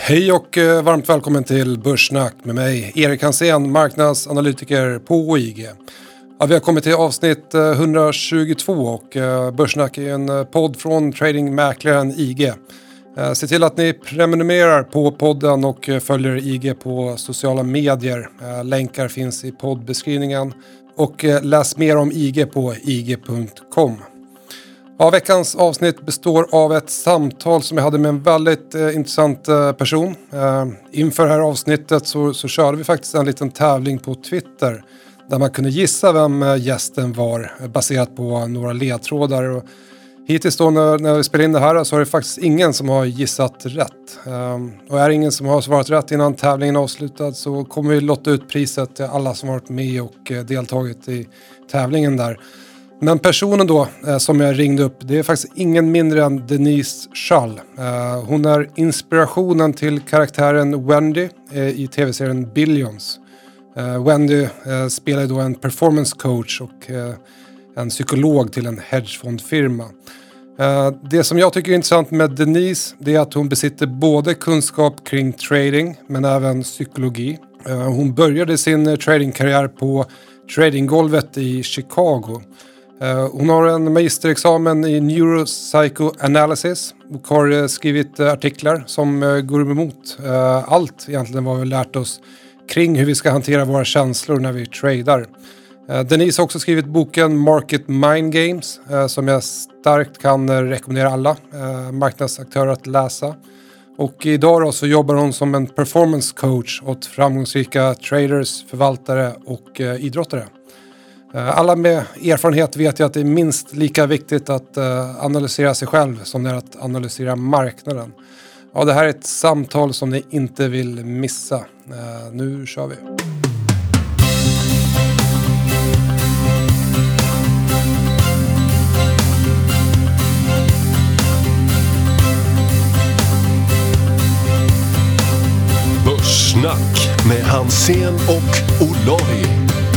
Hej och varmt välkommen till Börssnack med mig, Erik Hansén, marknadsanalytiker på IG. Ja, vi har kommit till avsnitt 122 och Börssnack är en podd från tradingmäklaren IG. Se till att ni prenumererar på podden och följer IG på sociala medier. Länkar finns i poddbeskrivningen och läs mer om IG på ig.com. Ja, veckans avsnitt består av ett samtal som jag hade med en väldigt intressant person. Inför det här avsnittet så körde vi faktiskt en liten tävling på Twitter där man kunde gissa vem gästen var baserat på några ledtrådar. Och hittills då när vi spelar in det här så är det faktiskt ingen som har gissat rätt. Och är det ingen som har svarat rätt innan tävlingen är avslutad så kommer vi lotta ut priset till alla som har varit med och deltagit i tävlingen där. Men personen då som jag ringde upp, det är faktiskt ingen mindre än Denise Schall. Hon är inspirationen till karaktären Wendy i tv-serien Billions. Wendy spelar då en performance coach och en psykolog till en hedgefondfirma. Det som jag tycker är intressant med Denise, det är att hon besitter både kunskap kring trading men även psykologi. Hon började sin tradingkarriär på tradinggolvet i Chicago. Hon har en magisterexamen i neuropsychoanalysis och har skrivit artiklar som går emot allt egentligen vad vi har lärt oss kring hur vi ska hantera våra känslor när vi tradar. Denise har också skrivit boken Market Mind Games som jag starkt kan rekommendera alla marknadsaktörer att läsa. Och idag då så jobbar hon som en performance coach åt framgångsrika traders, förvaltare och idrottare. Alla med erfarenhet vet ju att det är minst lika viktigt att analysera sig själv som det är att analysera marknaden. Ja, det här är ett samtal som ni inte vill missa. Nu kör vi. Börssnack med Hansén och Olavi.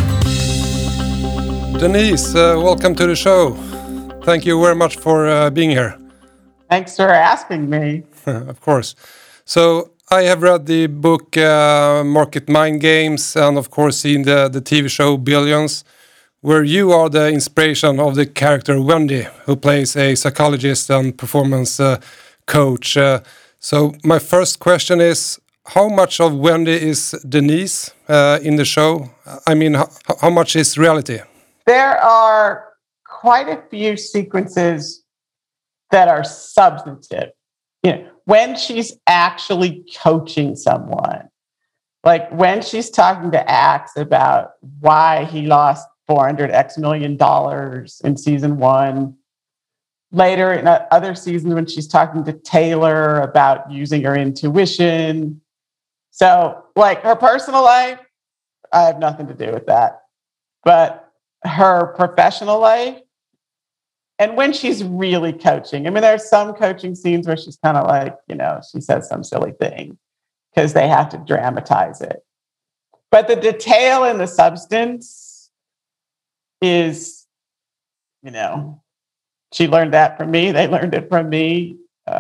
Denise, welcome to the show. Thank you very much for being here. Thanks for asking me. Of course. So I have read the book Market Mind Games and of course seen the TV show Billions, where you are the inspiration of the character Wendy, who plays a psychologist and performance coach. So my first question is, how much of Wendy is Denise in the show? I mean, how much is reality? There are quite a few sequences that are substantive. You know, when she's actually coaching someone, like when she's talking to Axe about why he lost $400 million in season 1. Later in other seasons when she's talking to Taylor about using her intuition. So like her personal life, I have nothing to do with that. But her professional life, and when she's really coaching. I mean, there's some coaching scenes where she's kind of like, you know, she says some silly thing because they have to dramatize it. But the detail and the substance is, you know, she learned that from me. They learned it from me.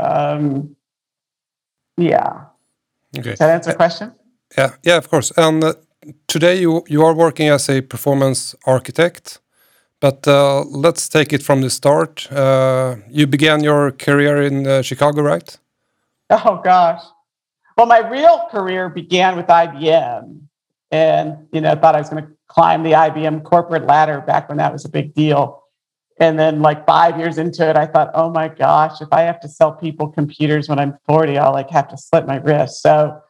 Yeah. Okay. Does that answer the question? Yeah, of course. And today you are working as a performance architect, but let's take it from the start. You began your career in Chicago, right? Oh, gosh. Well, my real career began with IBM. And, you know, I thought I was going to climb the IBM corporate ladder back when that was a big deal. And then like 5 years into it, I thought, oh, my gosh, if I have to sell people computers when I'm 40, I'll like have to slit my wrist. So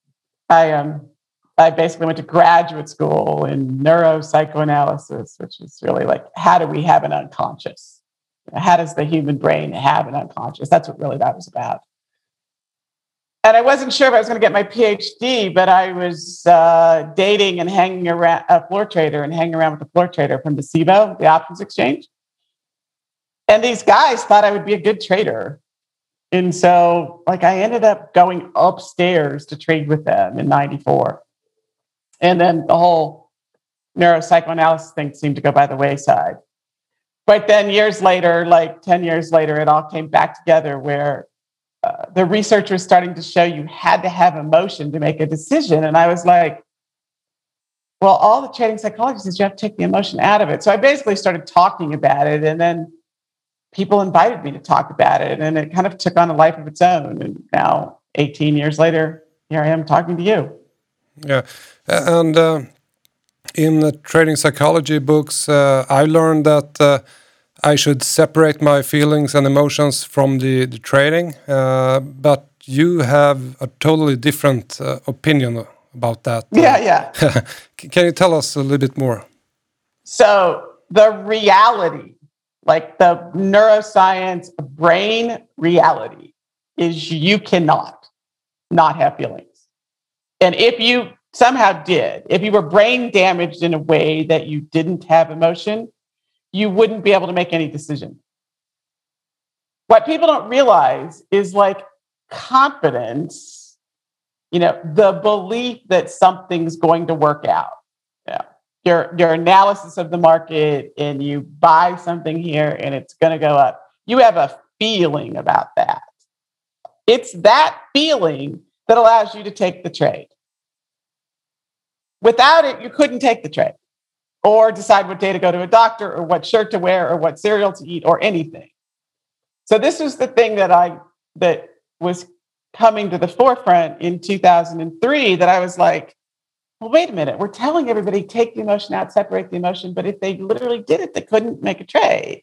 I basically went to graduate school in neuropsychoanalysis, which is really like, how do we have an unconscious? How does the human brain have an unconscious? That's what really that was about. And I wasn't sure if I was going to get my PhD, but I was dating and hanging around a floor trader and hanging around with the floor trader from the SIBO, the options exchange. And these guys thought I would be a good trader. And so like I ended up going upstairs to trade with them in 94. And then the whole neuropsychoanalysis thing seemed to go by the wayside. But then years later, like 10 years later, it all came back together where the research was starting to show you had to have emotion to make a decision. And I was like, well, all the trading psychology says you have to take the emotion out of it. So I basically started talking about it, and then people invited me to talk about it, and it kind of took on a life of its own. And now, 18 years later, here I am talking to you. Yeah, and in the trading psychology books, I learned that I should separate my feelings and emotions from the trading, but you have a totally different opinion about that. Yeah. Can you tell us a little bit more? So the reality, like the neuroscience brain reality, is you cannot not have feelings. And if you somehow did, if you were brain damaged in a way that you didn't have emotion, you wouldn't be able to make any decision. What people don't realize is like confidence, the belief that something's going to work out. Your analysis of the market, and you buy something here and it's going to go up. You have a feeling about that. It's that feeling that allows you to take the trade. Without it, you couldn't take the trade or decide what day to go to a doctor or what shirt to wear or what cereal to eat or anything. So this was the thing that was coming to the forefront in 2003, that I was like, well, wait a minute. We're telling everybody take the emotion out, separate the emotion. But if they literally did it, they couldn't make a trade.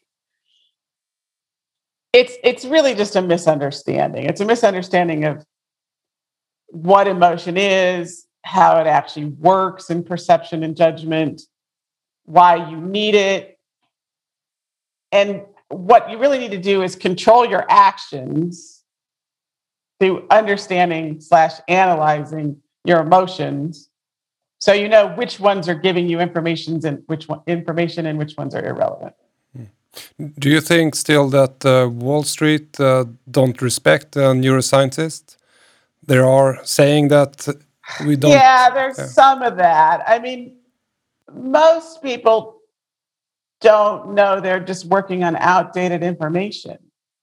It's really just a misunderstanding. It's a misunderstanding of what emotion is, how it actually works in perception and judgment, why you need it. And what you really need to do is control your actions through understanding/analyzing your emotions, so you know which ones are giving you information and which ones are irrelevant. Do you think still that Wall Street don't respect neuroscientists? They are saying that we don't. Yeah, there's some of that. I mean, most people don't know, they're just working on outdated information.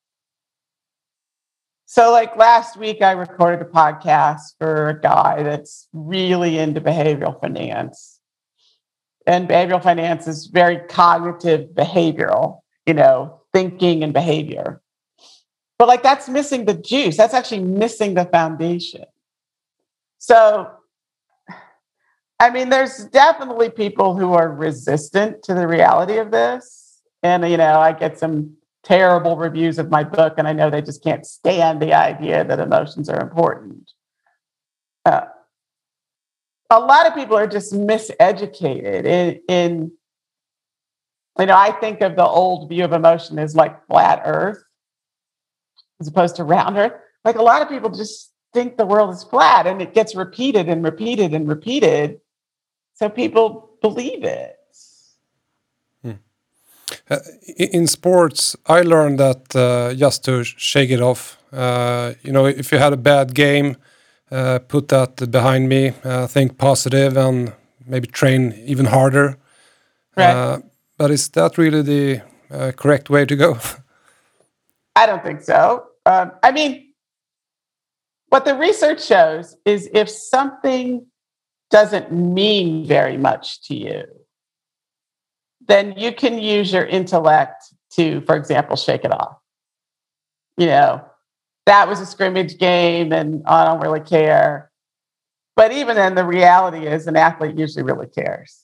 So like last week, I recorded a podcast for a guy that's really into behavioral finance. And behavioral finance is very cognitive behavioral, thinking and behavior. But like that's missing the juice. That's actually missing the foundation. So, I mean, there's definitely people who are resistant to the reality of this. And, I get some terrible reviews of my book, and I know they just can't stand the idea that emotions are important. A lot of people are just miseducated in I think of the old view of emotion as like flat earth as opposed to round earth. Like a lot of people just think the world is flat, and it gets repeated and repeated and repeated. So people believe it. In sports, I learned that just to shake it off, if you had a bad game, put that behind me, think positive, and maybe train even harder. Right. But is that really the correct way to go? I don't think so. I mean, what the research shows is if something doesn't mean very much to you, then you can use your intellect to, for example, shake it off. That was a scrimmage game and I don't really care. But even then, the reality is an athlete usually really cares.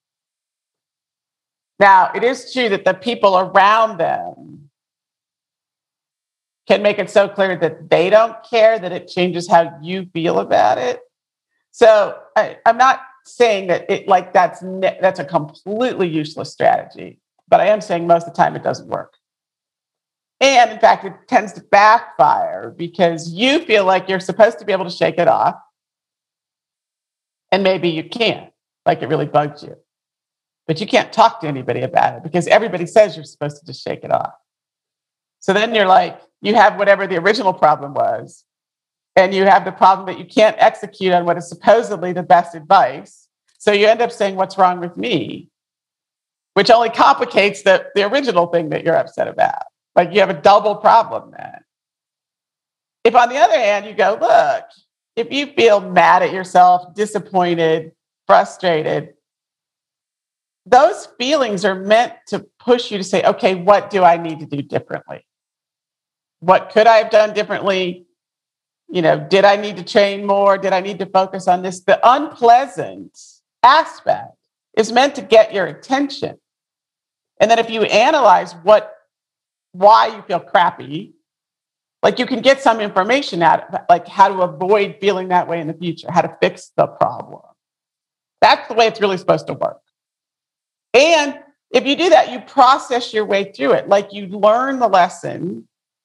Now, it is true that the people around them can make it so clear that they don't care that it changes how you feel about it. So I'm not saying that that's a completely useless strategy, but I am saying most of the time it doesn't work. And in fact, it tends to backfire because you feel like you're supposed to be able to shake it off, and maybe you can't, like it really bugs you. But you can't talk to anybody about it because everybody says you're supposed to just shake it off. So then you're like, you have whatever the original problem was, and you have the problem that you can't execute on what is supposedly the best advice. So you end up saying, what's wrong with me? Which only complicates the original thing that you're upset about. Like you have a double problem then. If on the other hand, you go, look, if you feel mad at yourself, disappointed, frustrated, those feelings are meant to push you to say, okay, what do I need to do differently? What could I have done differently? Did I need to train more? Did I need to focus on this? The unpleasant aspect is meant to get your attention. And then if you analyze why you feel crappy, like you can get some information out of it, like how to avoid feeling that way in the future, how to fix the problem. That's the way it's really supposed to work. And if you do that, you process your way through it. Like you learn the lesson,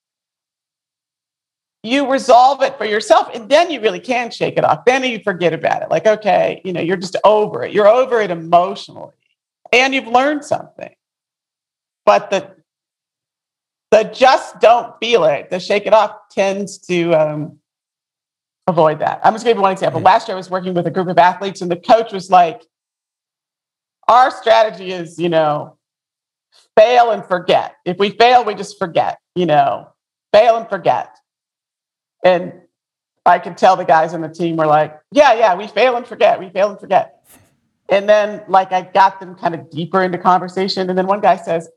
you resolve it for yourself, and then you really can shake it off. Then you forget about it. Like, okay, you're just over it. You're over it emotionally, and you've learned something. But the just don't feel it, the shake it off tends to avoid that. I'm just going to give you one example. Last year I was working with a group of athletes, and the coach was like, our strategy is, fail and forget. If we fail, we just forget, fail and forget. And I could tell the guys on the team were like, yeah, we fail and forget. We fail and forget. And then I got them kind of deeper into conversation. And then one guy says,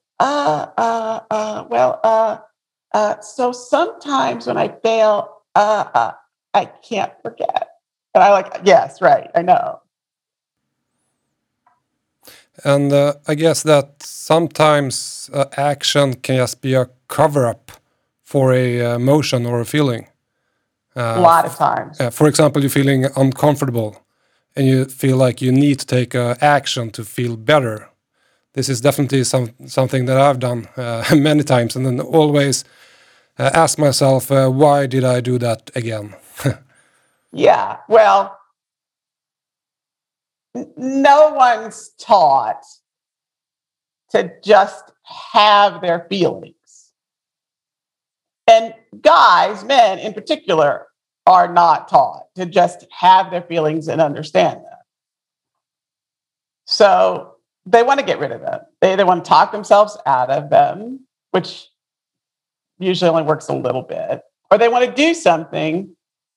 so sometimes when I fail, I can't forget. And I yes, right, I know. And I guess that sometimes action can just be a cover-up for a emotion or a feeling. A lot of times. For example, you're feeling uncomfortable and you feel like you need to take action to feel better. This is definitely something that I've done many times, and then always ask myself, why did I do that again? Yeah, well, no one's taught to just have their feelings. And guys, men in particular, are not taught to just have their feelings and understand them. So they want to get rid of them. They want to talk themselves out of them, which usually only works a little bit, or they want to do something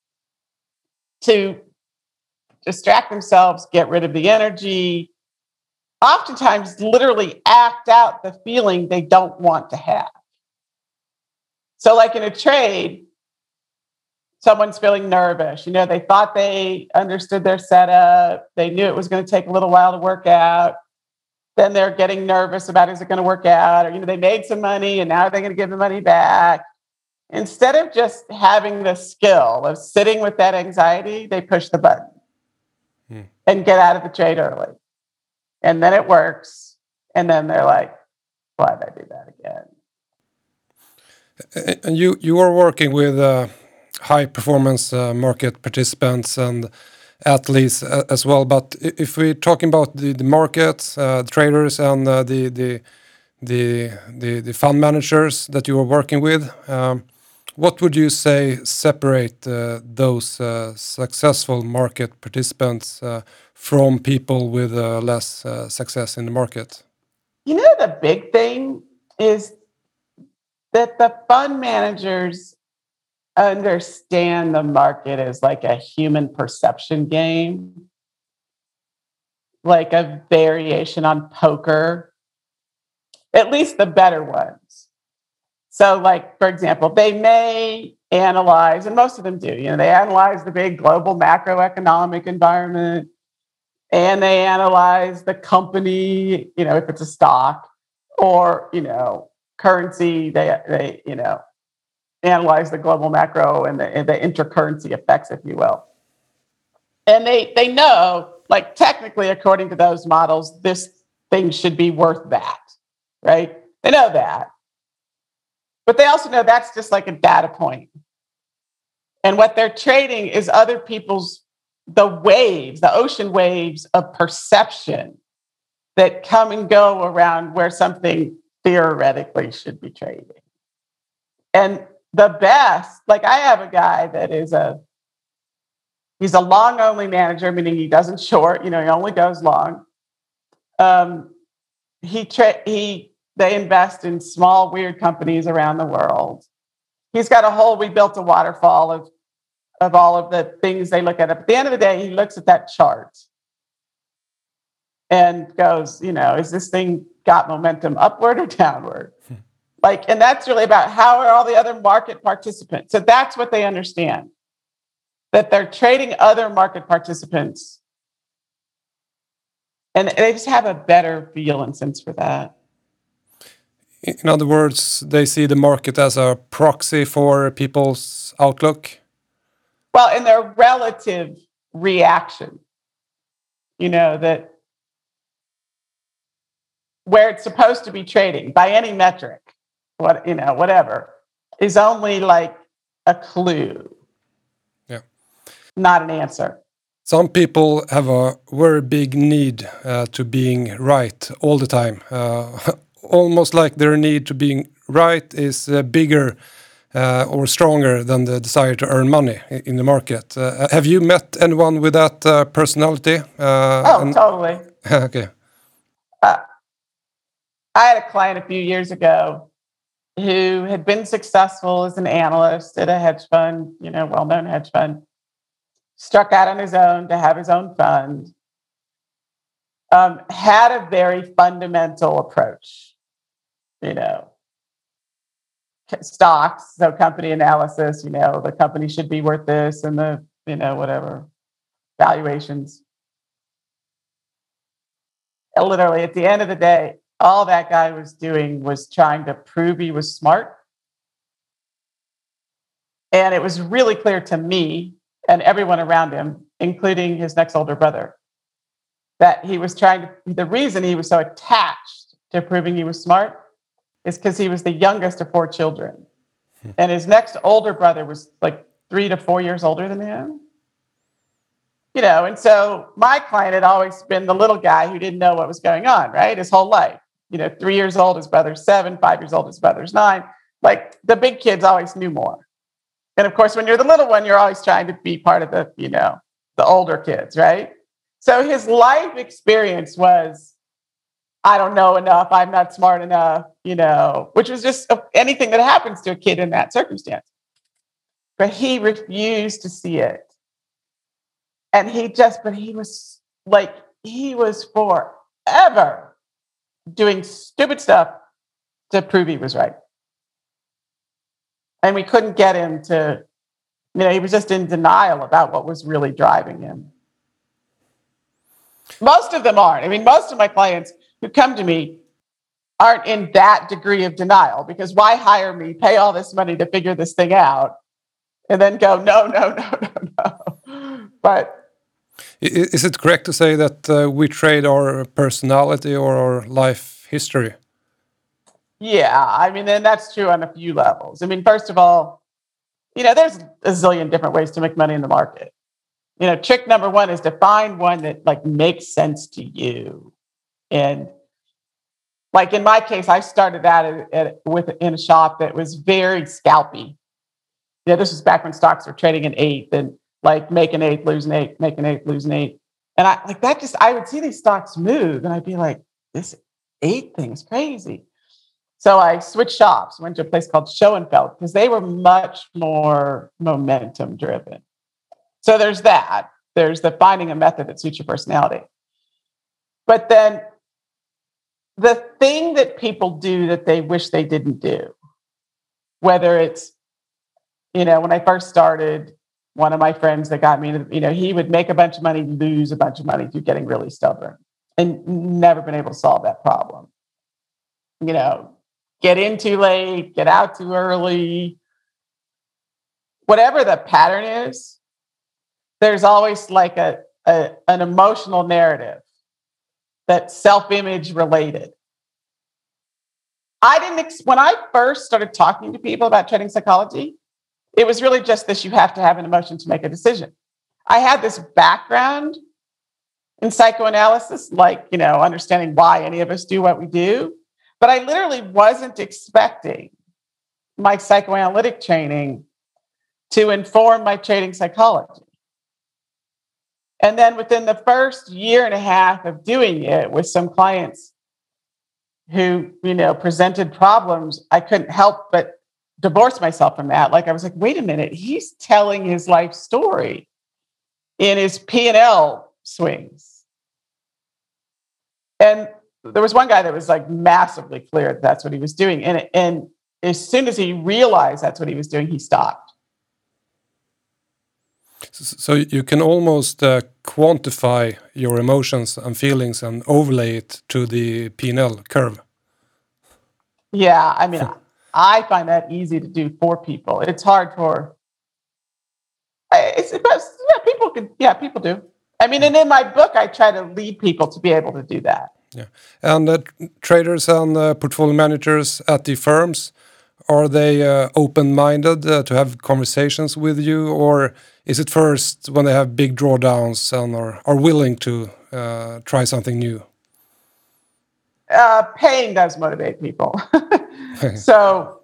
to distract themselves, get rid of the energy, oftentimes literally act out the feeling they don't want to have. So like in a trade, someone's feeling nervous. They thought they understood their setup. They knew it was going to take a little while to work out. Then they're getting nervous about, is it going to work out? Or, they made some money and now they're going to give the money back. Instead of just having the skill of sitting with that anxiety, they push the button and get out of the trade early. And then it works. And then they're like, why did I do that again? And you are working with high performance market participants and athletes as well. But if we're talking about the markets, the traders, and the fund managers that you are working with, what would you say separate those successful market participants from people with less success in the market? The big thing is that the fund managers understand the market as like a human perception game, like a variation on poker, at least the better ones. So like, for example, they may analyze, and most of them do, they analyze the big global macroeconomic environment, and they analyze the company, if it's a stock, or, currency, they analyze the global macro and the intercurrency effects, if you will. And they know, like technically, according to those models, this thing should be worth that, right? They know that. But they also know that's just like a data point. And what they're trading is other people's, the waves, the ocean waves of perception that come and go around where something theoretically should be trading. And the best, like I have a guy that he's a long only manager, meaning he doesn't short, he only goes long. They invest in small, weird companies around the world. he's got we built a waterfall of all of the things they look at. At the end of the day, he looks at that chart and goes, is this thing got momentum upward or downward? And that's really about how are all the other market participants. So that's what they understand, that they're trading other market participants. And they just have a better feel and sense for that. In other words, they see the market as a proxy for people's outlook? Well, in their relative reaction, that where it's supposed to be trading by any metric, whatever, is only like a clue. Yeah. Not an answer. Some people have a very big need to being right all the time. Almost like their need to being right is bigger or stronger than the desire to earn money in the market. Have you met anyone with that personality? Totally. Okay. I had a client a few years ago who had been successful as an analyst at a hedge fund, well-known hedge fund, struck out on his own to have his own fund, had a very fundamental approach, stocks, so company analysis, the company should be worth this and the, whatever, valuations. And literally at the end of the day, all that guy was doing was trying to prove he was smart. And it was really clear to me and everyone around him, including his next older brother, that he was the reason he was so attached to proving he was smart is because he was the youngest of 4 children. And his next older brother was like 3 to 4 years older than him. And so my client had always been the little guy who didn't know what was going on, right? His whole life. 3 years old, his brother's 7, 5 years old, his brother's 9. Like the big kids always knew more. And of course, when you're the little one, you're always trying to be part of the older kids, right? So his life experience was, I don't know enough, I'm not smart enough, which was just anything that happens to a kid in that circumstance. But he refused to see it. And he was forever doing stupid stuff to prove he was right. And we couldn't get him to, he was just in denial about what was really driving him. Most of them aren't. Most of my clients who come to me aren't in that degree of denial, because why hire me, pay all this money to figure this thing out, and then go, no. But is it correct to say that we trade our personality or our life history? Yeah, and that's true on a few levels. First of all, there's a zillion different ways to make money in the market. Trick number 1 is to find one that makes sense to you. And like in my case, I started out in a shop that was very scalpy. This was back when stocks were trading an 8th and make an 8th, lose an 8th, make an 8th, lose an 8th. And I would see these stocks move and I'd be like, this 8th thing is crazy. So I switched shops, went to a place called Schoenfeld because they were much more momentum driven. So there's that. There's the finding a method that suits your personality. But then the thing that people do that they wish they didn't do, whether it's, when I first started, one of my friends that got me, he would make a bunch of money, lose a bunch of money through getting really stubborn and never been able to solve that problem. Get in too late, get out too early. Whatever the pattern is, there's always like an emotional narrative that's self-image related. When I first started talking to people about trading psychology, it was really just this: you have to have an emotion to make a decision. I had this background in psychoanalysis, understanding why any of us do what we do. But I literally wasn't expecting my psychoanalytic training to inform my trading psychology. And then within the first year and a half of doing it with some clients who, presented problems, I couldn't help but divorce myself from that. Like I was like, wait a minute, he's telling his life story in his P&L swings. And there was one guy that was like massively clear that that's what he was doing. And as soon as he realized that's what he was doing, he stopped. So you can almost quantify your emotions and feelings and overlay it to the P&L curve. Yeah, I mean, I find that easy to do for people. It's hard for, people do. I mean, and in my book, I try to lead people to be able to do that. Yeah, and traders and portfolio managers at the firms, are they open-minded to have conversations with you, or is it first when they have big drawdowns and are willing to try something new? Pain does motivate people. So,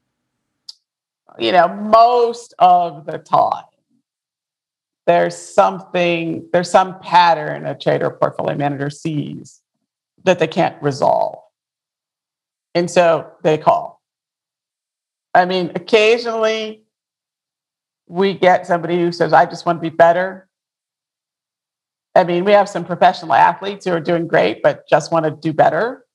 most of the time, there's some pattern a trader or portfolio manager sees that they can't resolve. And so they call. I mean, occasionally we get somebody who says, I just want to be better. I mean, we have some professional athletes who are doing great, but just want to do better,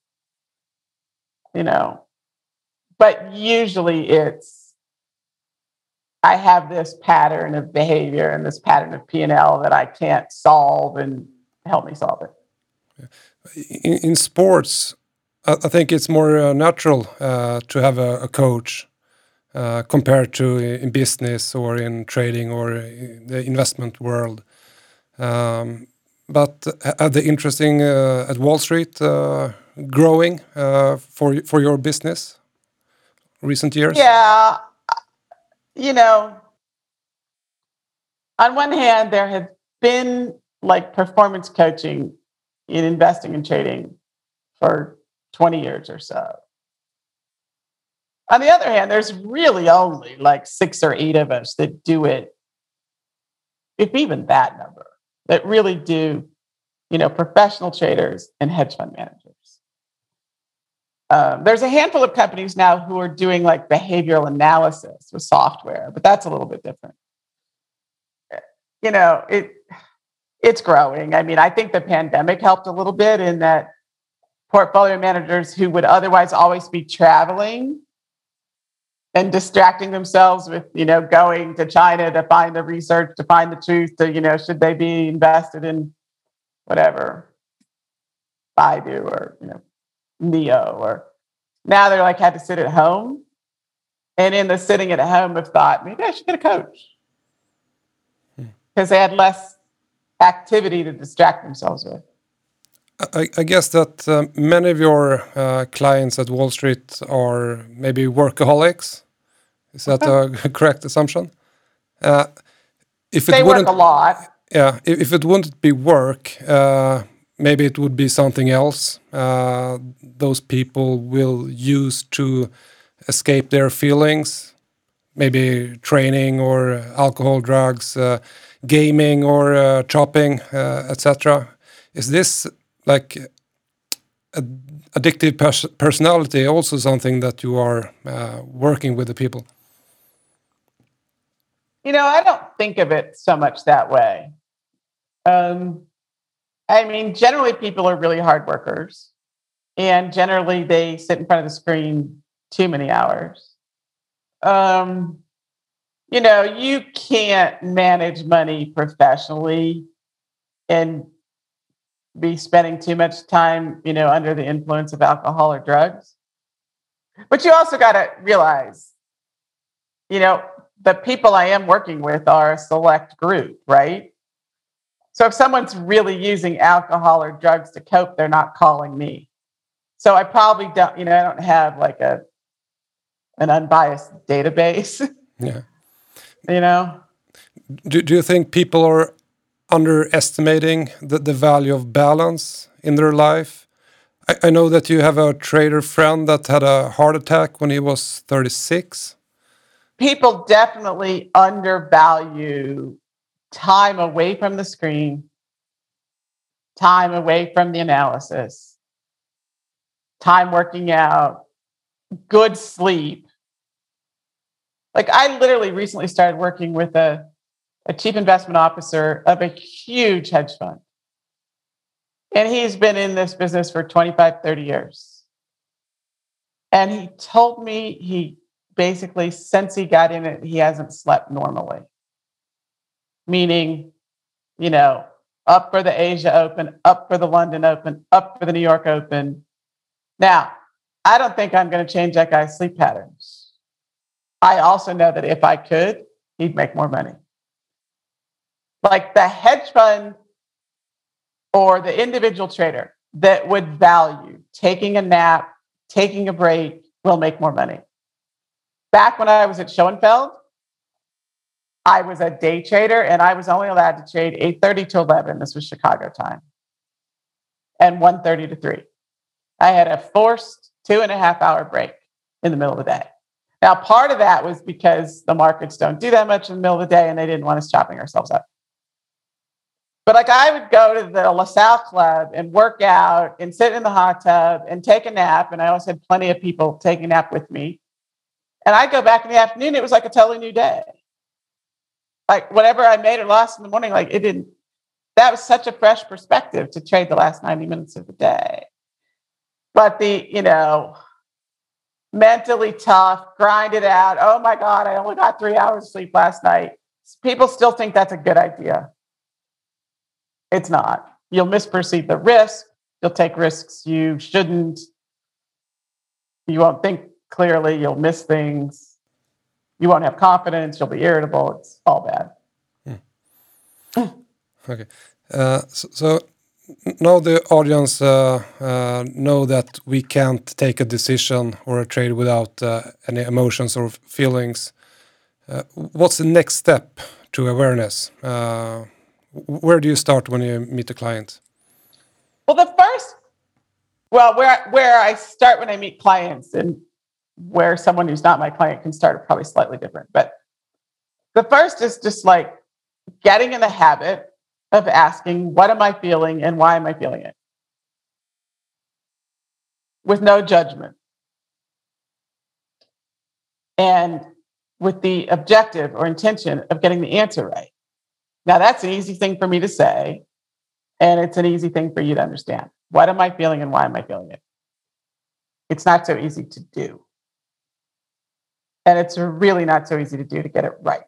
But usually it's, I have this pattern of behavior and this pattern of P&L that I can't solve, and help me solve it. In sports, I think it's more natural to have a coach compared to in business or in trading or in the investment world. But are they interesting at Wall Street growing for your business recent years? Yeah. On one hand, there has been like performance coaching in investing and trading for 20 years or so. On the other hand, there's really only like 6 or 8 of us that do it, if even that number, that really do, professional traders and hedge fund managers. There's a handful of companies now who are doing like behavioral analysis with software, but that's a little bit different. It's growing. I mean, I think the pandemic helped a little bit in that portfolio managers who would otherwise always be traveling and distracting themselves with, going to China to find the research, to find the truth, to, should they be invested in whatever, Baidu or, Neo, or now they're like had to sit at home. And in the sitting at home have thought, maybe I should get a coach. Because they had less activity to distract themselves with. I guess that many of your clients at Wall Street are maybe workaholics. Is that a correct assumption? If they work a lot. Yeah, if it wouldn't be work, maybe it would be something else. Those people will use to escape their feelings, maybe training or alcohol, drugs, gaming or shopping, etc. Is this like addictive personality also something that you are working with the people? I don't think of it so much that way. I mean, generally people are really hard workers, and generally they sit in front of the screen too many hours. You can't manage money professionally and be spending too much time, under the influence of alcohol or drugs. But you also got to realize, the people I am working with are a select group, right? So if someone's really using alcohol or drugs to cope, they're not calling me. So I probably don't, I don't have like an unbiased database. Yeah. Do you think people are underestimating the value of balance in their life? I know that you have a trader friend that had a heart attack when he was 36. People definitely undervalue time away from the screen, time away from the analysis, time working out, good sleep, Like I literally recently started working with a chief investment officer of a huge hedge fund. And he's been in this business for 25, 30 years. And he told me he basically, since he got in it, he hasn't slept normally. Meaning, up for the Asia Open, up for the London Open, up for the New York Open. Now, I don't think I'm going to change that guy's sleep patterns. I also know that if I could, he'd make more money. Like the hedge fund or the individual trader that would value taking a nap, taking a break, will make more money. Back when I was at Schoenfeld, I was a day trader and I was only allowed to trade 8:30 to 11. This was Chicago time. And 1:30 to 3. I had a forced 2.5 hour break in the middle of the day. Now, part of that was because the markets don't do that much in the middle of the day and they didn't want us chopping ourselves up. But like I would go to the LaSalle Club and work out and sit in the hot tub and take a nap. And I always had plenty of people taking a nap with me. And I'd go back in the afternoon. It was like a totally new day. Like whatever I made or lost in the morning, like it didn't, that was such a fresh perspective to trade the last 90 minutes of the day. But the, mentally tough, grind it out. Oh my God, I only got 3 hours of sleep last night. People still think that's a good idea. It's not. You'll misperceive the risk. You'll take risks you shouldn't. You won't think clearly. You'll miss things. You won't have confidence. You'll be irritable. It's all bad. Okay. So now the audience know that we can't take a decision or a trade without any emotions or feelings. What's the next step to awareness? Where do you start when you meet a client? Well, where I start when I meet clients and where someone who's not my client can start are probably slightly different. But the first is just like getting in the habit of asking, what am I feeling and why am I feeling it? With no judgment. And with the objective or intention of getting the answer right. Now, that's an easy thing for me to say, and it's an easy thing for you to understand. What am I feeling and why am I feeling it? It's not so easy to do. And it's really not so easy to do to get it right.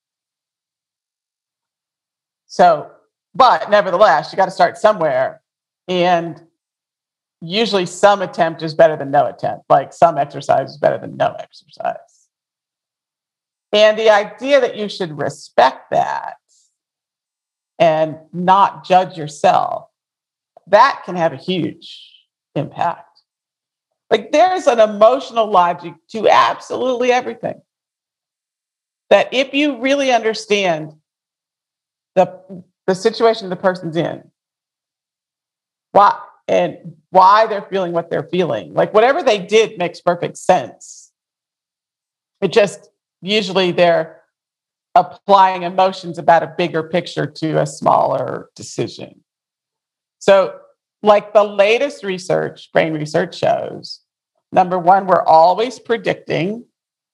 So, but nevertheless, you got to start somewhere. And usually some attempt is better than no attempt. Like some exercise is better than no exercise. And the idea that you should respect that and not judge yourself, that can have a huge impact. Like there's an emotional logic to absolutely everything. That if you really understand the situation the person's in, why they're feeling what they're feeling, like whatever they did makes perfect sense. It just usually they're applying emotions about a bigger picture to a smaller decision. So like the latest research, brain research shows, number one, we're always predicting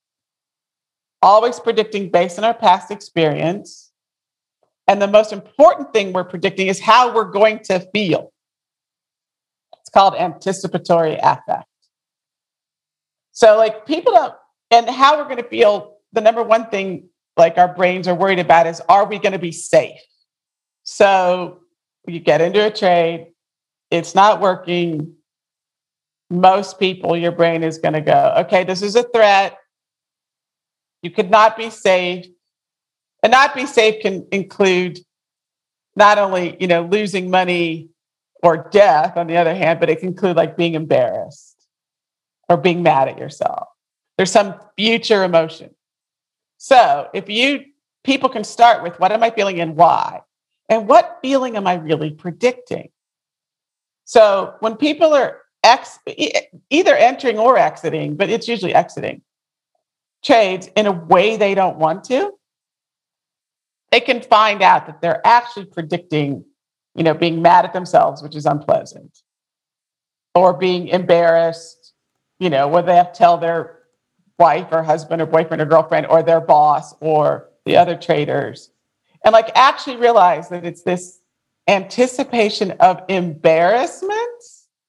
based on our past experience. And the most important thing we're predicting is how we're going to feel. It's called anticipatory affect. So like people don't, and how we're going to feel, the number one thing like our brains are worried about is, are we going to be safe? So you get into a trade, it's not working. Most people, your brain is going to go, okay, this is a threat. You could not be safe. And not be safe can include not only, losing money or death on the other hand, but it can include like being embarrassed or being mad at yourself. There's some future emotion. So people can start with what am I feeling and why? And what feeling am I really predicting? So when people are either entering or exiting, but it's usually exiting trades in a way they don't want to, they can find out that they're actually predicting, being mad at themselves, which is unpleasant, or being embarrassed, where they have to tell their wife or husband or boyfriend or girlfriend or their boss or the other traders, and like actually realize that it's this anticipation of embarrassment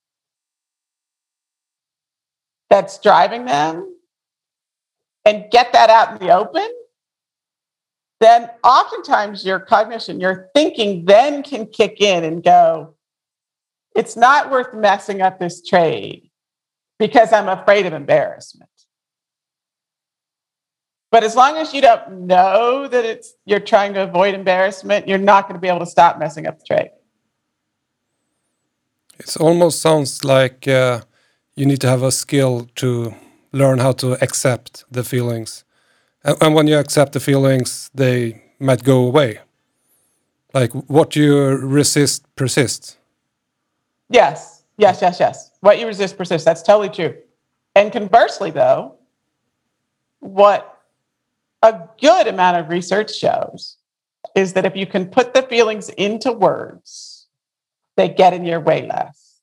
that's driving them, and get that out in the open, then oftentimes your cognition, your thinking then can kick in and go, it's not worth messing up this trade because I'm afraid of embarrassment. But as long as you don't know that you're trying to avoid embarrassment, you're not going to be able to stop messing up the trade. It almost sounds like you need to have a skill to learn how to accept the feelings. And when you accept the feelings, they might go away. Like what you resist persists. Yes. What you resist persists. That's totally true. And conversely, though, what a good amount of research shows is that if you can put the feelings into words, they get in your way less.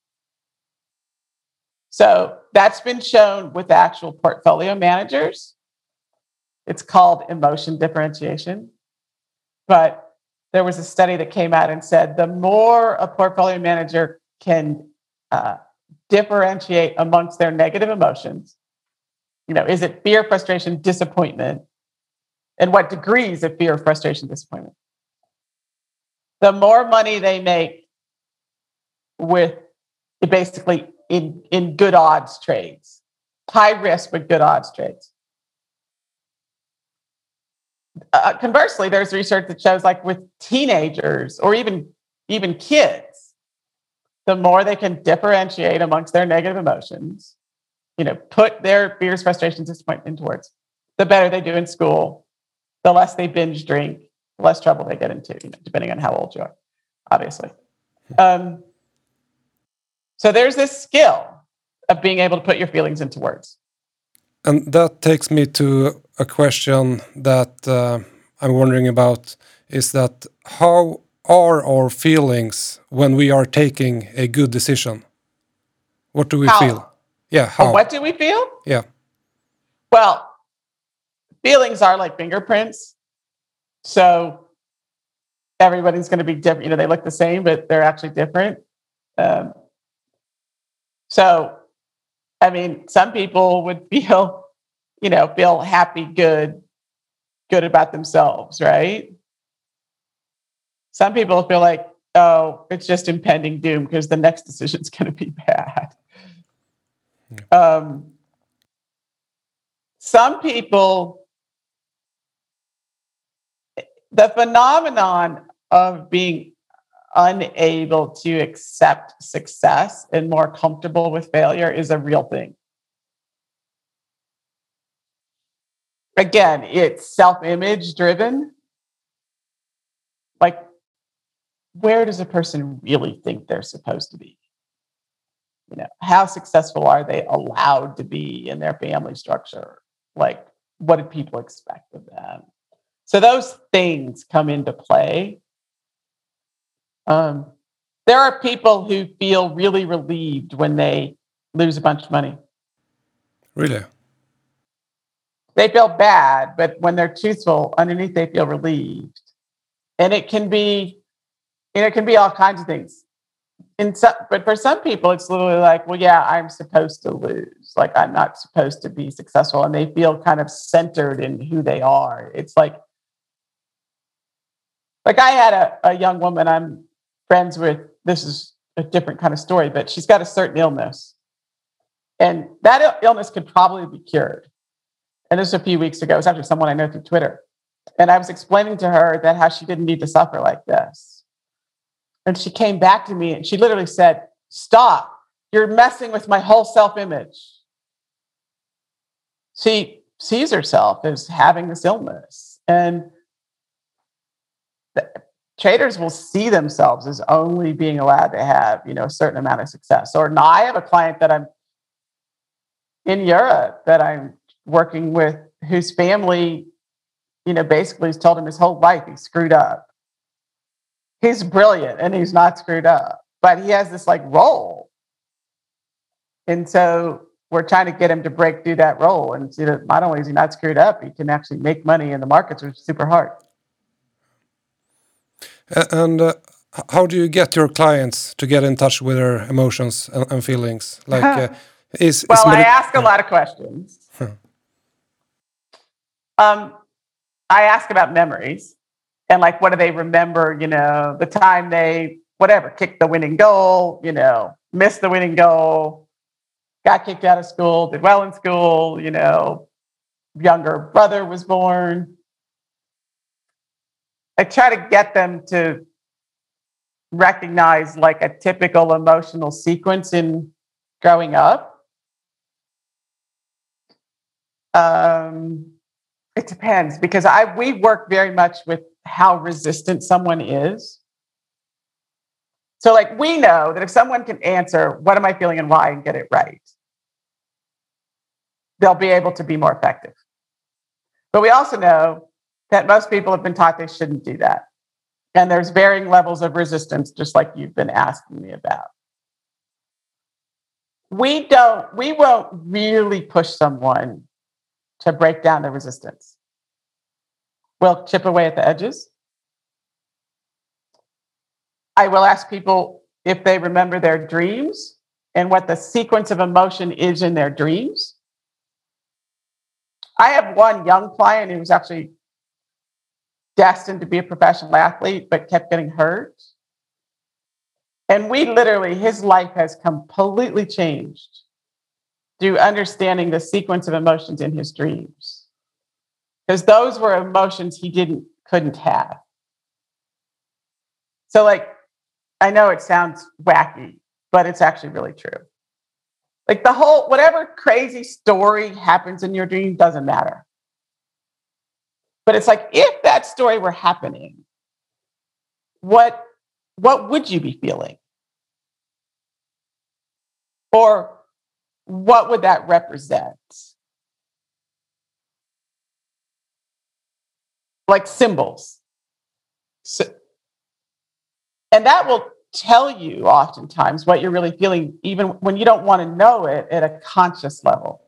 So that's been shown with actual portfolio managers. It's called emotion differentiation. But there was a study that came out and said the more a portfolio manager can differentiate amongst their negative emotions, is it fear, frustration, disappointment? And what degrees of fear, frustration, disappointment? The more money they make with basically in good odds trades, high risk but good odds trades. Conversely, there's research that shows like with teenagers or even kids, the more they can differentiate amongst their negative emotions, put their fears, frustrations, disappointment into words, the better they do in school, the less they binge drink, the less trouble they get into, depending on how old you are, obviously. So there's this skill of being able to put your feelings into words. And that takes me to a question that I'm wondering about, is that how are our feelings when we are taking a good decision? What do we feel? Yeah, how? What do we feel? Yeah. Well, feelings are like fingerprints. So everybody's going to be different. They look the same, but they're actually different. Some people would feel happy, good about themselves, right? Some people feel like, oh, it's just impending doom because the next decision's going to be bad. Yeah. Some people, the phenomenon of being unable to accept success and more comfortable with failure is a real thing. Again, it's self-image driven. Like, where does a person really think they're supposed to be? How successful are they allowed to be in their family structure? Like, what did people expect of them? So those things come into play. There are people who feel really relieved when they lose a bunch of money. Really? They feel bad, but when they're truthful, underneath they feel relieved. And it can be all kinds of things. But for some people, it's literally like, well, yeah, I'm supposed to lose. Like, I'm not supposed to be successful. And they feel kind of centered in who they are. It's like I had a young woman I'm friends with. This is a different kind of story, but she's got a certain illness. And that illness could probably be cured. And this was a few weeks ago. It was actually someone I know through Twitter. And I was explaining to her that how she didn't need to suffer like this. And she came back to me and she literally said, stop, you're messing with my whole self-image. She sees herself as having this illness. And traders will see themselves as only being allowed to have, a certain amount of success. Or now I have a client that I'm in Europe that I'm working with whose family, basically has told him his whole life he's screwed up. He's brilliant and he's not screwed up, but he has this role. And so we're trying to get him to break through that role and see that not only is he not screwed up, he can actually make money, and the markets are super hard. And how do you get your clients to get in touch with their emotions and feelings? Like, I ask a lot of questions. I ask about memories and like, what do they remember? The time they kicked the winning goal. Missed the winning goal, got kicked out of school, did well in school. Younger brother was born. I try to get them to recognize like a typical emotional sequence in growing up. It depends, because we work very much with how resistant someone is. So like, we know that if someone can answer, what am I feeling and why, and get it right, they'll be able to be more effective. But we also know that most people have been taught they shouldn't do that. And there's varying levels of resistance, just like you've been asking me about. We won't really push someone to break down the resistance. We'll chip away at the edges. I will ask people if they remember their dreams and what the sequence of emotion is in their dreams. I have one young client who was actually destined to be a professional athlete, but kept getting hurt. And his life has completely changed through understanding the sequence of emotions in his dreams. Because those were emotions he couldn't have. So like, I know it sounds wacky, but it's actually really true. Like whatever crazy story happens in your dream doesn't matter. But it's like, if that story were happening, what would you be feeling? Or what would that represent? Like symbols. And that will tell you oftentimes what you're really feeling, even when you don't want to know it at a conscious level.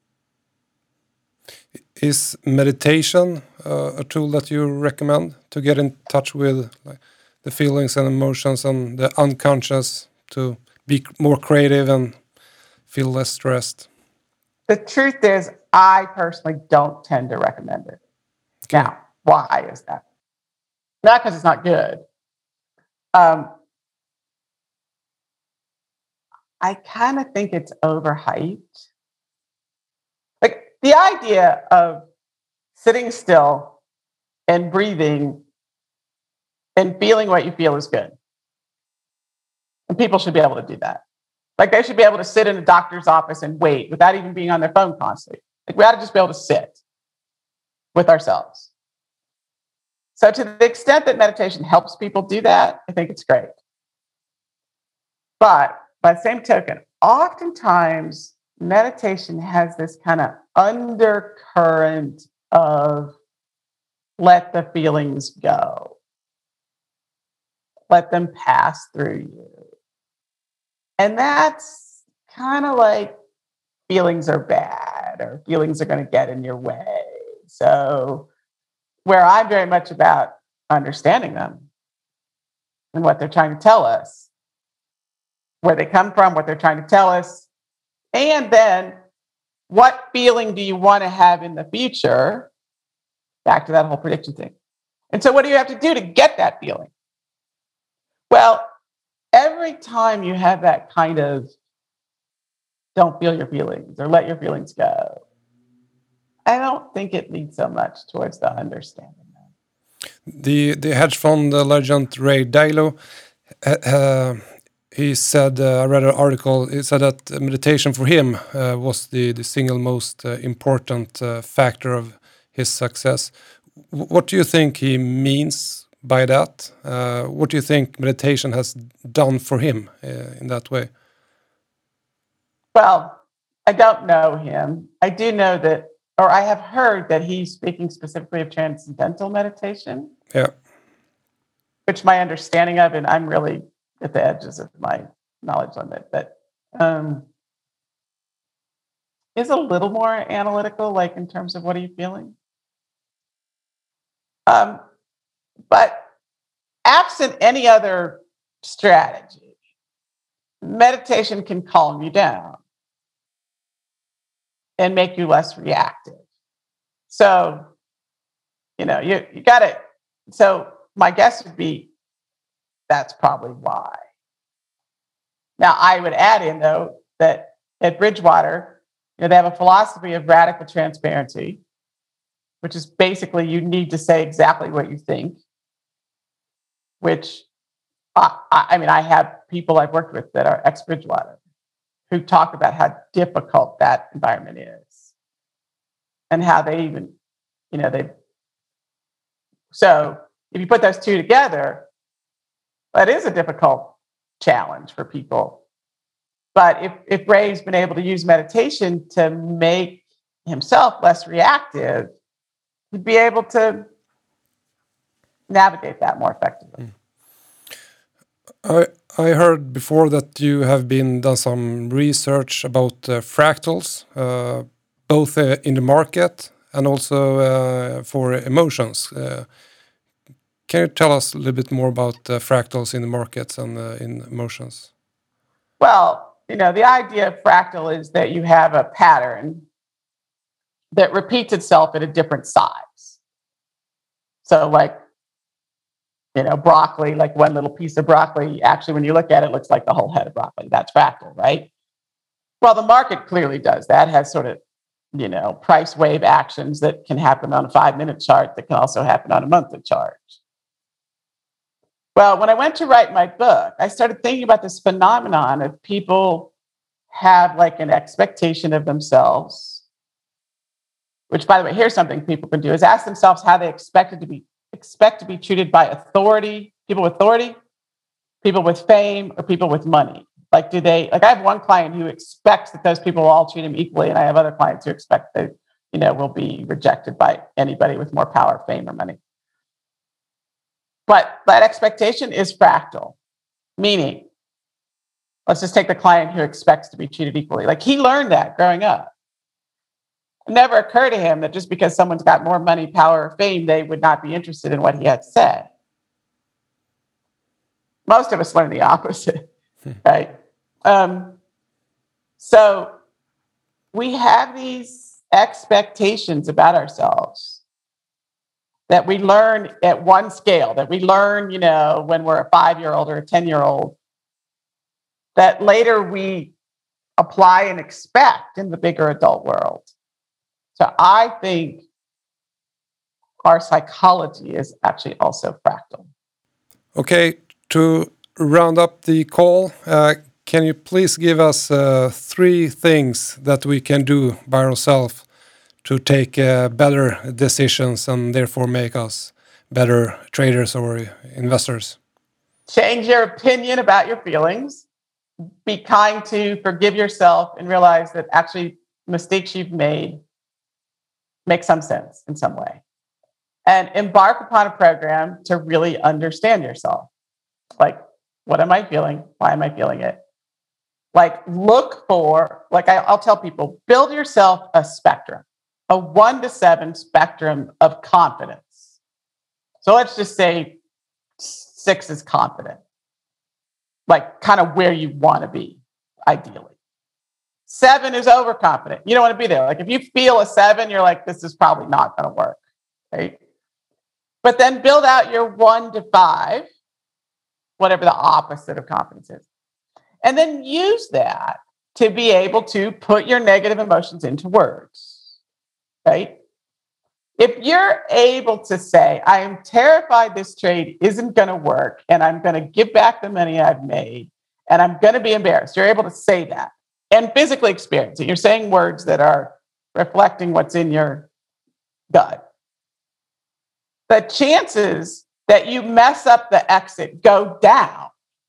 Is meditation a tool that you recommend to get in touch with the feelings and emotions and the unconscious, to be more creative and feel less stressed? The truth is, I personally don't tend to recommend it. Okay. Now, why is that? Not because it's not good. I kind of think it's overhyped. Like, the idea of sitting still and breathing and feeling what you feel is good. And people should be able to do that. Like, they should be able to sit in a doctor's office and wait without even being on their phone constantly. Like, we ought to just be able to sit with ourselves. So to the extent that meditation helps people do that, I think it's great. But by the same token, oftentimes meditation has this kind of undercurrent of let the feelings go. Let them pass through you. And that's kind of like feelings are bad or feelings are going to get in your way. So where I'm very much about understanding them and what they're trying to tell us, where they come from, what they're trying to tell us, and then what feeling do you want to have in the future? Back to that whole prediction thing. And so what do you have to do to get that feeling? Well, every time you have that kind of don't feel your feelings or let your feelings go, I don't think it leads so much towards the understanding. The hedge fund legend Ray Dalio, he said, I read an article, he said that meditation for him was the single most important factor of his success. What do you think he means by that? What do you think meditation has done for him in that way? Well, I don't know him. I do know that, or I have heard that he's speaking specifically of transcendental meditation. Yeah. Which my understanding of, and I'm really at the edges of my knowledge on it, but is a little more analytical, like in terms of what are you feeling. But absent any other strategy, meditation can calm you down and make you less reactive. So, you got it. So my guess would be that's probably why. Now, I would add in, though, that at Bridgewater, they have a philosophy of radical transparency, which is basically you need to say exactly what you think, which, I have people I've worked with that are ex-Bridgewater who talk about how difficult that environment is and how they even, so if you put those two together, that is a difficult challenge for people. But if Ray's been able to use meditation to make himself less reactive, he'd be able to navigate that more effectively. I heard before that you have done some research about fractals, both in the market and also for emotions. Can you tell us a little bit more about fractals in the markets and in emotions? Well, the idea of fractal is that you have a pattern that repeats itself at a different size. So like, broccoli, like one little piece of broccoli, actually, when you look at it, it looks like the whole head of broccoli. That's fractal, right? Well, the market clearly does that. It has sort of, price wave actions that can happen on a 5-minute chart that can also happen on a monthly chart. Well, when I went to write my book, I started thinking about this phenomenon of people have like an expectation of themselves, which, by the way, here's something people can do, is ask themselves how they expect to be treated by authority, people with fame, or people with money. I have one client who expects that those people will all treat him equally, and I have other clients who expect that, will be rejected by anybody with more power, fame, or money. But that expectation is fractal, meaning, let's just take the client who expects to be treated equally. Like, he learned that growing up. It never occurred to him that just because someone's got more money, power, or fame, they would not be interested in what he had to say. Most of us learn the opposite, right? So we have these expectations about ourselves that we learn at one scale, that we learn, when we're a 5-year-old or a 10-year-old, that later we apply and expect in the bigger adult world. So I think our psychology is actually also fractal. Okay, to round up the call, can you please give us 3 things that we can do by ourselves to take better decisions and therefore make us better traders or investors? Change your opinion about your feelings. Be kind to, forgive yourself, and realize that actually mistakes you've made make some sense in some way. And embark upon a program to really understand yourself. Like, what am I feeling? Why am I feeling it? Like, look for, I'll tell people, build yourself a spectrum, a 1 to 7 spectrum of confidence. So let's just say 6 is confident, like kind of where you want to be, ideally. 7 is overconfident. You don't want to be there. Like, if you feel a 7, you're like, this is probably not going to work, right? But then build out your 1 to 5, whatever the opposite of confidence is. And then use that to be able to put your negative emotions into words, right? If you're able to say, I am terrified this trade isn't going to work, and I'm going to give back the money I've made, and I'm going to be embarrassed. You're able to say that and physically experience it. You're saying words that are reflecting what's in your gut. The chances that you mess up the exit go down.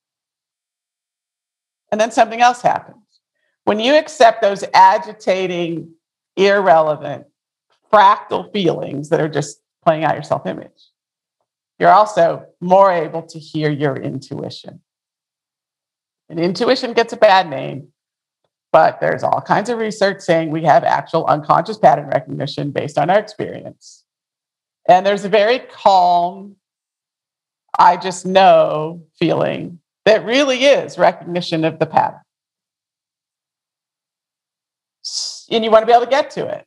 And then something else happens. When you accept those agitating, irrelevant, fractal feelings that are just playing out your self-image, you're also more able to hear your intuition. And intuition gets a bad name But there's all kinds of research saying we have actual unconscious pattern recognition based on our experience. And there's a very calm, I just know feeling that really is recognition of the pattern. And you want to be able to get to it.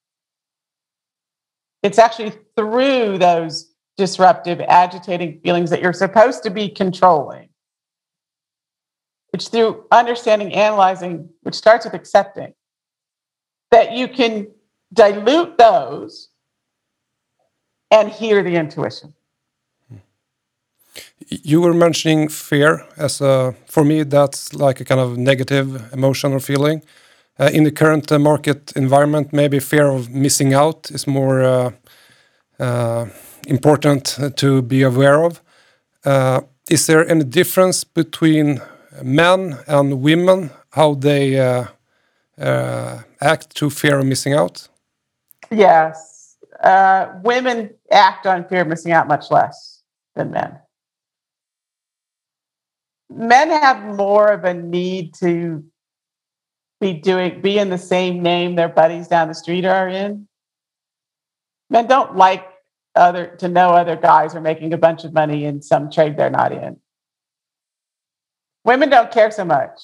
It's actually through those disruptive, agitating feelings that you're supposed to be controlling. It's through understanding, analyzing, which starts with accepting, that you can dilute those and hear the intuition. You were mentioning fear as for me, that's like a kind of negative emotion or feeling. In the current market environment, maybe fear of missing out is more important to be aware of. Is there any difference between men and women, how they act to fear of missing out? Yes. Women act on fear of missing out much less than men. Men have more of a need to be in the same name their buddies down the street are in. Men don't like to know other guys are making a bunch of money in some trade they're not in. Women don't care so much.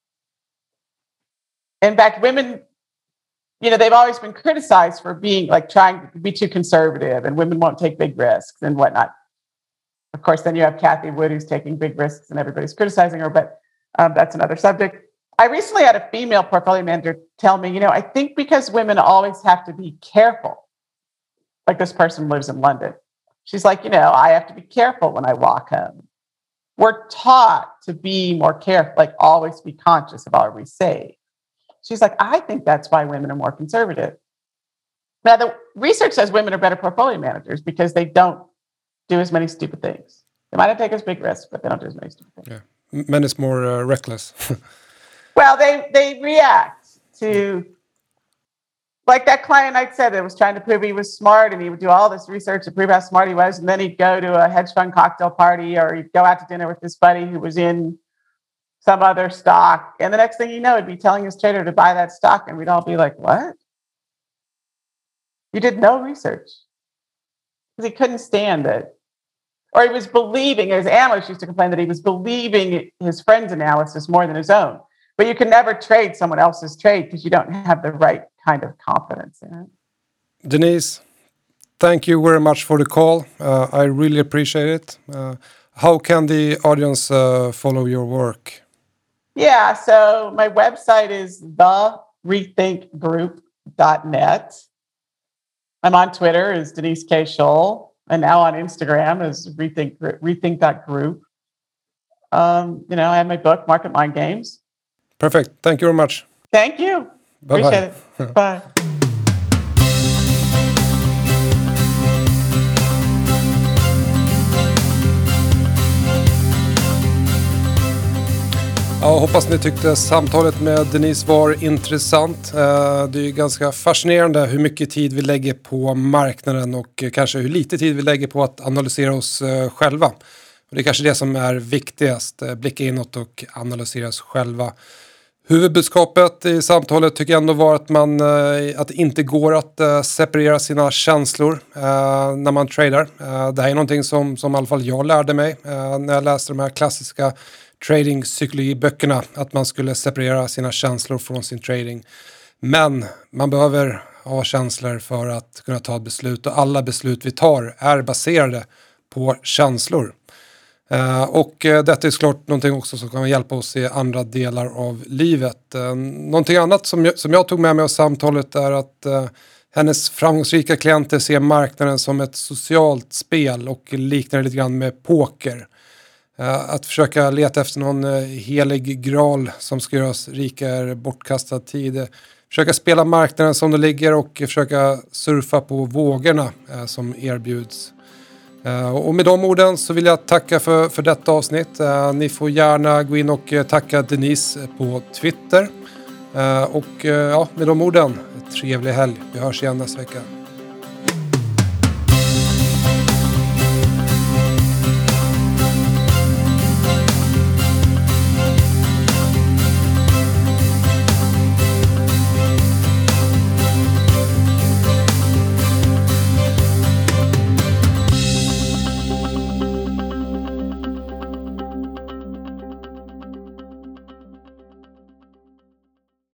In fact, women, they've always been criticized for being trying to be too conservative, and women won't take big risks and whatnot. Of course, then you have Kathy Wood who's taking big risks and everybody's criticizing her, but that's another subject. I recently had a female portfolio manager tell me, I think because women always have to be careful, like this person lives in London. She's like, I have to be careful when I walk home. We're taught to be more careful, always be conscious of all we say. She's like, I think that's why women are more conservative. Now, the research says women are better portfolio managers because they don't do as many stupid things. They might not take as big risks, but they don't do as many stupid things. Yeah, men is more reckless. Well, they react to, like that client I said that was trying to prove he was smart, and he would do all this research to prove how smart he was, and then he'd go to a hedge fund cocktail party, or he'd go out to dinner with his buddy who was in some other stock, and the next thing you know, he'd be telling his trader to buy that stock, and we'd all be like, what? You did no research. Because he couldn't stand it. Or he was believing, his analysts used to complain that he was believing his friend's analysis more than his own. But you can never trade someone else's trade because you don't have the right kind of confidence in it. Denise, thank you very much for the call. I really appreciate it. How can the audience follow your work? Yeah, so my website is therethink.net. I'm on Twitter as Denise K. Scholl, and now on Instagram as rethink.group. I have my book, Market Mind Games. Perfect. Thank you very much. Thank you. Bye-bye. Appreciate it. Bye. Jag hoppas ni tyckte samtalet med Denise var intressant. Det är ju ganska fascinerande hur mycket tid vi lägger på marknaden och kanske hur lite tid vi lägger på att analysera oss själva. Och det är kanske det som är viktigast, blicka inåt och analysera oss själva. Huvudbudskapet i samtalet tycker jag ändå var att det inte går att separera sina känslor när man tradar. Det här är någonting som i alla fall jag lärde mig när jag läste de här klassiska trading-psykologiböckerna, att man skulle separera sina känslor från sin trading. Men man behöver ha känslor för att kunna ta ett beslut, och alla beslut vi tar är baserade på känslor. Och detta är såklart någonting också som kan hjälpa oss i andra delar av livet. Någonting annat som jag tog med mig av samtalet är att hennes framgångsrika klienter ser marknaden som ett socialt spel och liknar det lite grann med poker. Att försöka leta efter någon helig graal som ska göra oss rika är bortkastad tid. Försöka spela marknaden som det ligger och försöka surfa på vågorna som erbjuds. Och med de orden så vill jag tacka för detta avsnitt. Ni får gärna gå in och tacka Denise på Twitter. Och med de orden, trevlig helg. Vi hörs igen nästa vecka.